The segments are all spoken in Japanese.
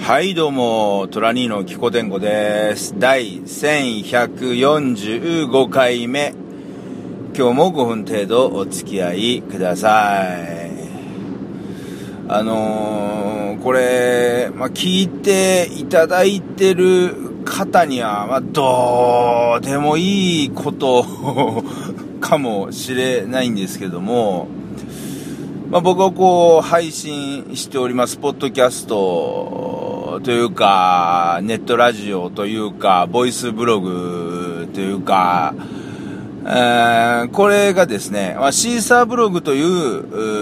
はいどうも、トラニーのキコテンコです。第1145回目。今日も5分程度お付き合いください。これ、聞いていただいてる方には、どうでもいいことかもしれないんですけども、僕は配信しておりますポッドキャストというかネットラジオというかボイスブログというか、これがですね、シーサーブログという、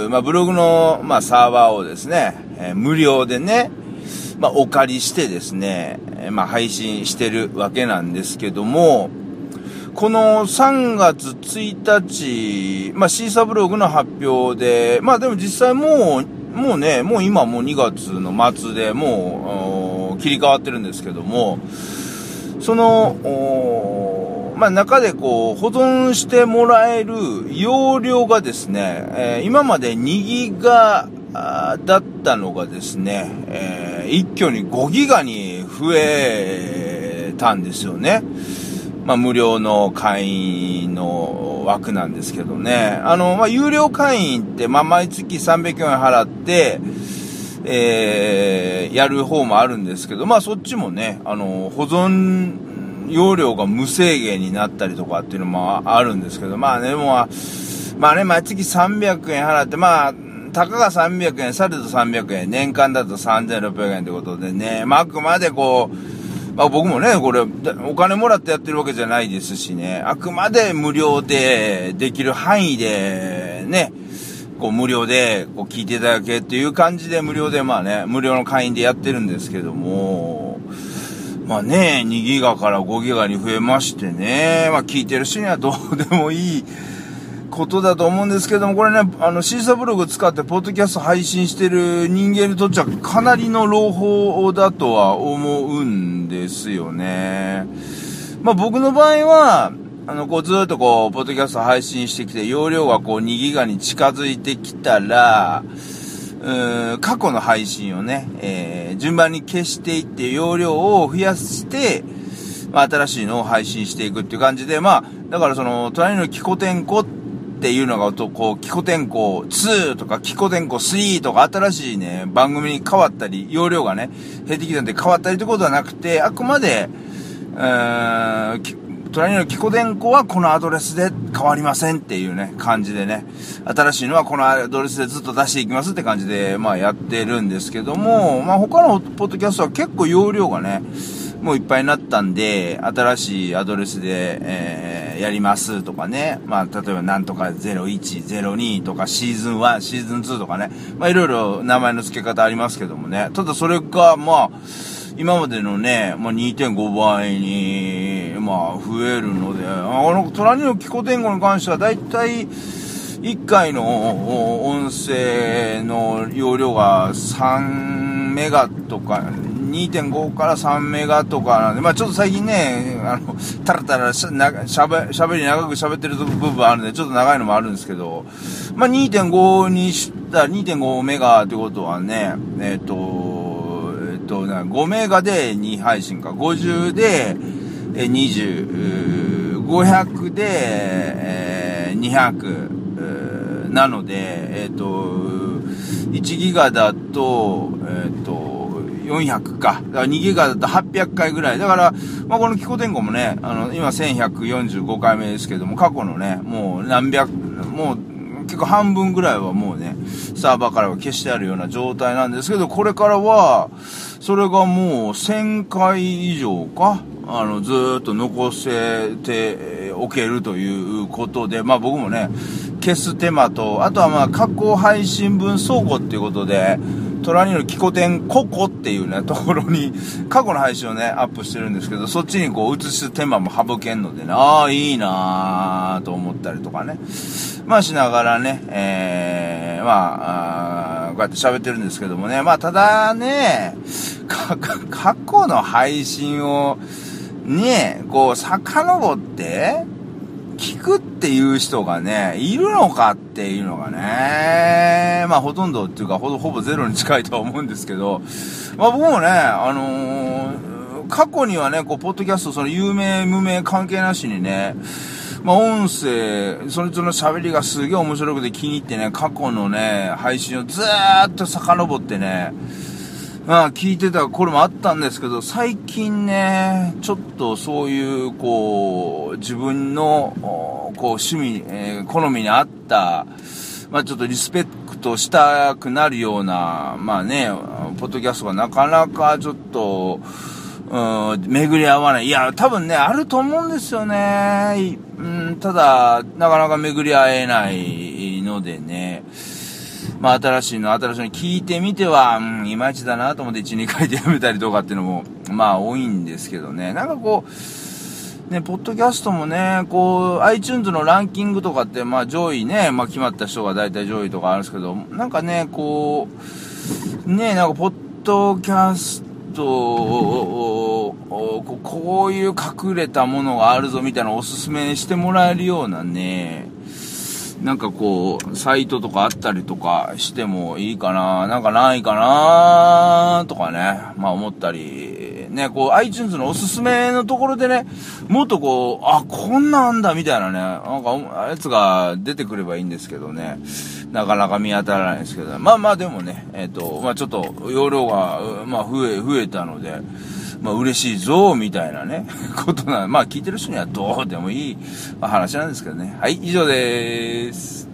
ブログの、サーバーをですね、無料でね、お借りしてですね、配信してるわけなんですけども、この3月1日、シーサーブログの発表で、でも実際もう今もう2月の末でもう切り替わってるんですけども、その、中で保存してもらえる容量がですね、今まで2ギガだったのがですね、一挙に5ギガに増えたんですよね。無料の会員の枠なんですけどね。有料会員って、毎月300円払って、やる方もあるんですけど、そっちもね、保存容量が無制限になったりとかっていうのもあるんですけど、毎月300円払って、たかが300円、されど300円、年間だと3600円ってことでね、あくまで僕もね、これ、お金もらってやってるわけじゃないですしね、あくまで無料で、できる範囲で、ね、無料で、聞いていただけっていう感じで、無料で、無料の会員でやってるんですけども、2ギガから5ギガに増えましてね、聞いてる人にはどうでもいいことだと思うんですけども、これね、シーサーブログ使ってポッドキャスト配信してる人間にとっちゃかなりの朗報だとは思うんですよね。僕の場合は、ずっとポッドキャスト配信してきて、容量が2ギガに近づいてきたら、過去の配信をね、順番に消していって容量を増やして、新しいのを配信していくっていう感じで、だから隣のキコテンコっていうのがキコテンコ2とかキコテンコ3とか新しいね、番組に変わったり、容量がね、減ってきたんで変わったりってことはなくて、あくまで、隣のキコテンコはこのアドレスで変わりませんっていうね、感じでね、新しいのはこのアドレスでずっと出していきますって感じで、やってるんですけども、他のポッドキャストは結構容量がね、もういっぱいになったんで、新しいアドレスで、やりますとかね、例えばなんとか01、02とかシーズン1、シーズン2とかね、いろいろ名前の付け方ありますけどもね、ただそれが今までのね、2.5 倍に、増えるので、隣のキコテンコに関してはだいたい1回の音声の容量が3メガとか、2.5 から3メガとかなんで、ちょっと最近ね、タラタラ喋り長く喋ってる部分あるんで、ちょっと長いのもあるんですけど、2.5 にしたら 2.5 メガってことはね、5メガで2配信か、50で20、500で200なので、1ギガだと、400か。だから2ギガだと800回ぐらい。だから、このキコテンコもね、今1145回目ですけども、過去のね、もう結構半分ぐらいはもうね、サーバーからは消してあるような状態なんですけど、これからは、それがもう1000回以上か、ずーっと残せておけるということで、僕もね、消す手間と、あとは過去配信分倉庫っていうことで、隣のキコテンココっていうね、ところに、過去の配信をね、アップしてるんですけど、そっちに移す手間も省けんのでね、いいなぁと思ったりとかね、しながらね、こうやって喋ってるんですけどもね、ただね、過去の配信をね、遡って聞くっていう人がね、いるのかっていうのがね、まあほとんどっていうか、ほぼゼロに近いとは思うんですけど、まあ僕もね、過去にはね、こう、ポッドキャスト、その有名、無名関係なしにね、まあ音声、それぞれの喋りがすげえ面白くて気に入ってね、過去のね、配信をずーっと遡ってね、まあ聞いてた頃もあったんですけど、最近ね、ちょっとそういう、こう、自分の、こう、趣味、好みに合った、まあちょっとリスペクトしたくなるような、まあね、ポッドキャストがなかなかちょっと、巡り合わない。いや、多分ね、あると思うんですよね。ただ、なかなか巡り合えないのでね。まあ、新しいの聞いてみては、いまいちだなと思って1、2回でやめたりとかっていうのも、まあ、多いんですけどね。なんかこう、ね、ポッドキャストもね、こう、iTunes のランキングとかって、まあ、上位ね、まあ、決まった人が大体上位とかあるんですけど、なんかね、こう、ね、なんか、ポッドキャスト、こういう隠れたものがあるぞみたいなのをおすすめしてもらえるようなね、なんかこう、サイトとかあったりとかしてもいいかな、なんかないかなとかね、まあ思ったり、ね、こう iTunes のおすすめのところでね、もっとこう、あ、こんなんだみたいなね、なんかやつが出てくればいいんですけどね、なかなか見当たらないんですけど、まあまあでもね、まあちょっと容量が、まあ増えたので、まあ嬉しいぞ、みたいなね、ことな、まあ聞いてる人にはどうでもいい話なんですけどね。はい、以上でーす。